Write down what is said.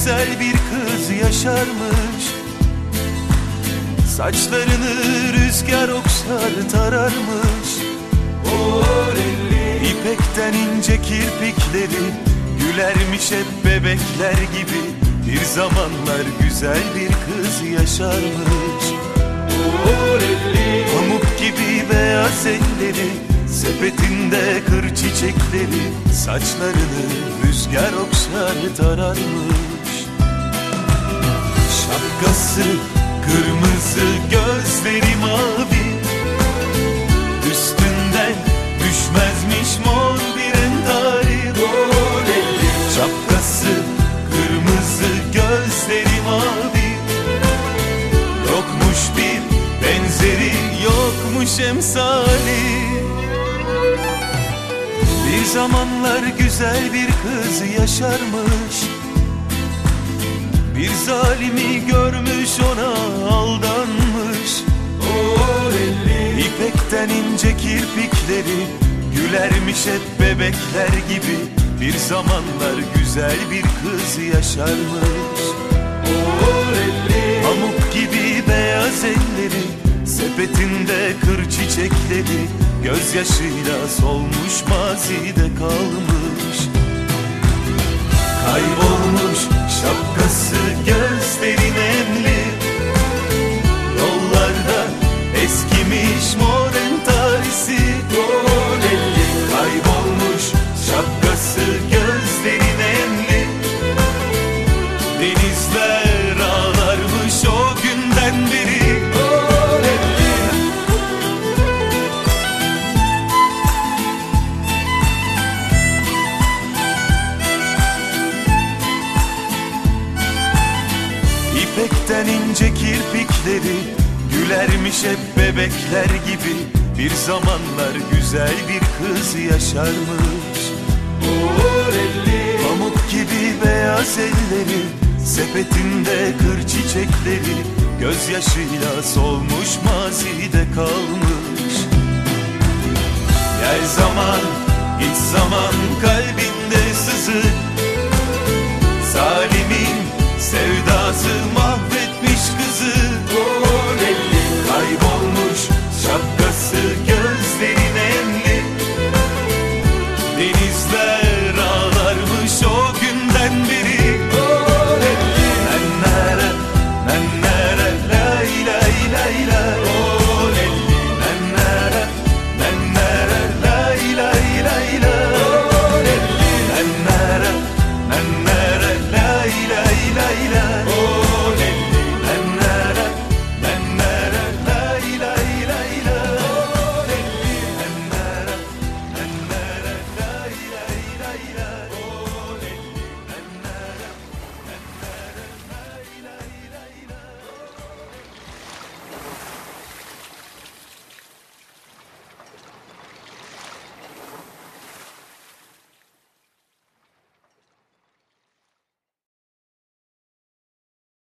güzel bir kız yaşarmış. Saçlarını rüzgar okşar tararmış. İpekten ince kirpikleri gülermiş hep bebekler gibi. Bir zamanlar güzel bir kız yaşarmış. Pamuk gibi beyaz elleri, sepetinde kır çiçekleri, saçlarını rüzgar okşar tararmış. Şapkası kırmızı, gözleri mavi, üstünden düşmezmiş mor bir entari. Şapkası kırmızı, gözleri mavi, yokmuş bir benzeri, yokmuş emsali. Bir zamanlar güzel bir kız yaşarmış. Bir zalimi görmüş, ona aldanmış. İpekten ince kirpikleri gülermiş hep bebekler gibi. Bir zamanlar güzel bir kız yaşarmış. Pamuk gibi beyaz elleri, sepetinde kır çiçekleri, gözyaşıyla solmuş mazide kalmış. Kaybolmuş şapkası, gözleri nemli, yollarda eskimiş mor entarisi. Kaybolmuş şapkası, gözleri nemli, denizler ağlarmış o günden beri. İpekten ince kirpikleri gülermiş hep bebekler gibi. Bir zamanlar güzel bir kız yaşarmış. Pamuk gibi beyaz elleri, sepetinde kır çiçekleri, gözyaşıyla solmuş mazide kalmış. Gel zaman, git zaman, kalbinde sızı, zalimin sevdası mahvolmuş.